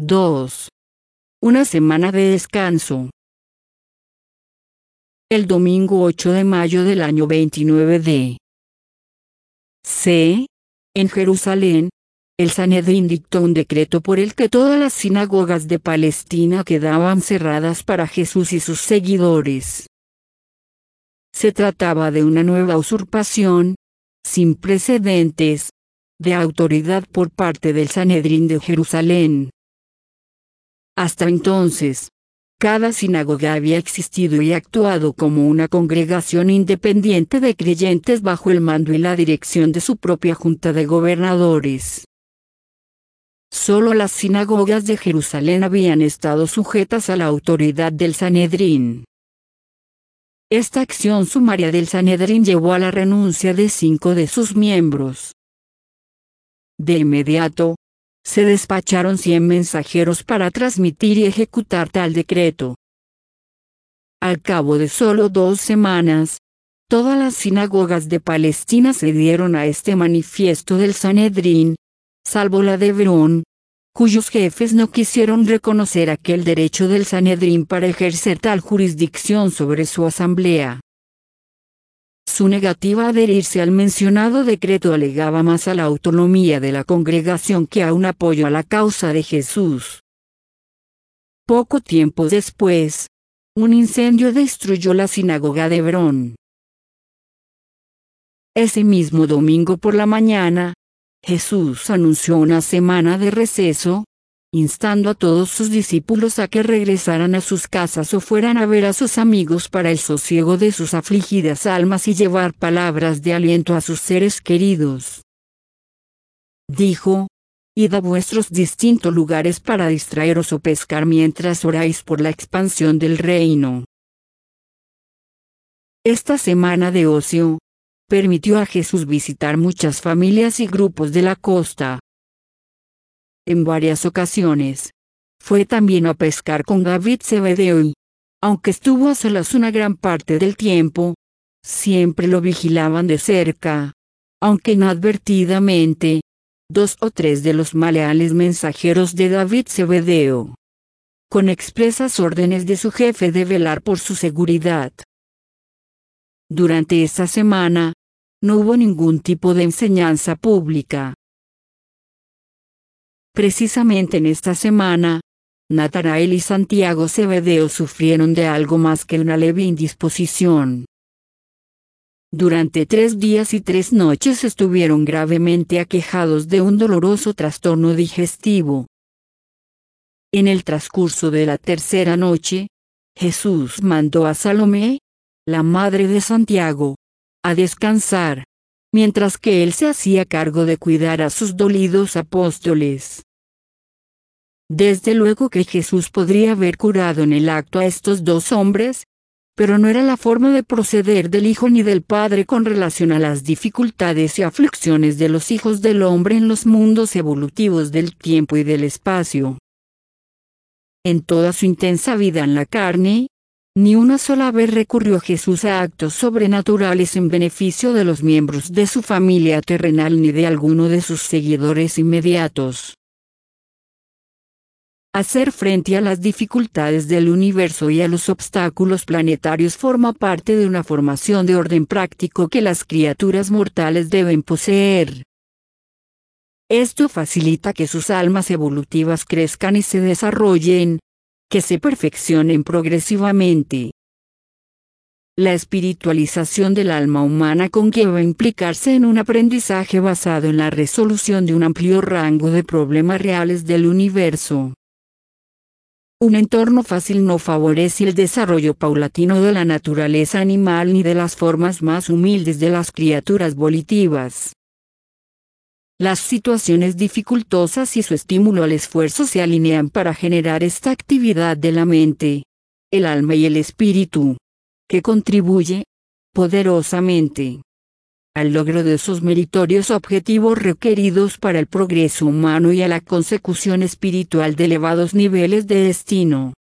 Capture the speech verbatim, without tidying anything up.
dos. Una semana de descanso. El domingo ocho de mayo del año veintinueve de C. En Jerusalén, el Sanedrín dictó un decreto por el que todas las sinagogas de Palestina quedaban cerradas para Jesús y sus seguidores. Se trataba de una nueva usurpación, sin precedentes, de autoridad por parte del Sanedrín de Jerusalén. Hasta entonces, cada sinagoga había existido y actuado como una congregación independiente de creyentes bajo el mando y la dirección de su propia junta de gobernadores. Solo las sinagogas de Jerusalén habían estado sujetas a la autoridad del Sanedrín. Esta acción sumaria del Sanedrín llevó a la renuncia de cinco de sus miembros. De inmediato, se despacharon cien mensajeros para transmitir y ejecutar tal decreto. Al cabo de solo dos semanas, todas las sinagogas de Palestina cedieron a este manifiesto del Sanedrín, salvo la de Hebrón, cuyos jefes no quisieron reconocer aquel derecho del Sanedrín para ejercer tal jurisdicción sobre su asamblea. Su negativa a adherirse al mencionado decreto alegaba más a la autonomía de la congregación que a un apoyo a la causa de Jesús. Poco tiempo después, un incendio destruyó la sinagoga de Hebrón. Ese mismo domingo por la mañana, Jesús anunció una semana de receso, instando a todos sus discípulos a que regresaran a sus casas o fueran a ver a sus amigos para el sosiego de sus afligidas almas y llevar palabras de aliento a sus seres queridos. Dijo: «Id a vuestros distintos lugares para distraeros o pescar mientras oráis por la expansión del reino». Esta semana de ocio permitió a Jesús visitar muchas familias y grupos de la costa. En varias ocasiones, fue también a pescar con David Zebedeo y, aunque estuvo a solas una gran parte del tiempo, siempre lo vigilaban de cerca, aunque inadvertidamente, dos o tres de los maleales mensajeros de David Zebedeo, con expresas órdenes de su jefe de velar por su seguridad. Durante esta semana, no hubo ningún tipo de enseñanza pública. Precisamente en esta semana, Natanael y Santiago Zebedeo sufrieron de algo más que una leve indisposición. Durante tres días y tres noches estuvieron gravemente aquejados de un doloroso trastorno digestivo. En el transcurso de la tercera noche, Jesús mandó a Salomé, la madre de Santiago, a descansar, mientras que él se hacía cargo de cuidar a sus dolidos apóstoles. Desde luego que Jesús podría haber curado en el acto a estos dos hombres, pero no era la forma de proceder del Hijo ni del Padre con relación a las dificultades y aflicciones de los hijos del hombre en los mundos evolutivos del tiempo y del espacio. En toda su intensa vida en la carne, ni una sola vez recurrió Jesús a actos sobrenaturales en beneficio de los miembros de su familia terrenal ni de alguno de sus seguidores inmediatos. Hacer frente a las dificultades del universo y a los obstáculos planetarios forma parte de una formación de orden práctico que las criaturas mortales deben poseer. Esto facilita que sus almas evolutivas crezcan y se desarrollen, que se perfeccionen progresivamente. La espiritualización del alma humana conlleva implicarse en un aprendizaje basado en la resolución de un amplio rango de problemas reales del universo. Un entorno fácil no favorece el desarrollo paulatino de la naturaleza animal ni de las formas más humildes de las criaturas volitivas. Las situaciones dificultosas y su estímulo al esfuerzo se alinean para generar esta actividad de la mente, el alma y el espíritu, que contribuye, poderosamente, al logro de esos meritorios objetivos requeridos para el progreso humano y a la consecución espiritual de elevados niveles de destino.